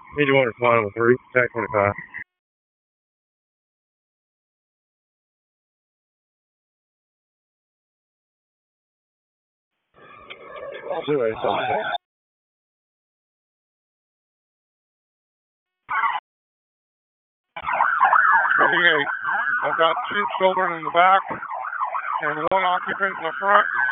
Need one final 3, Tech 25. I'll do it. Okay. I've got 2 children in the back and 1 occupant in the front.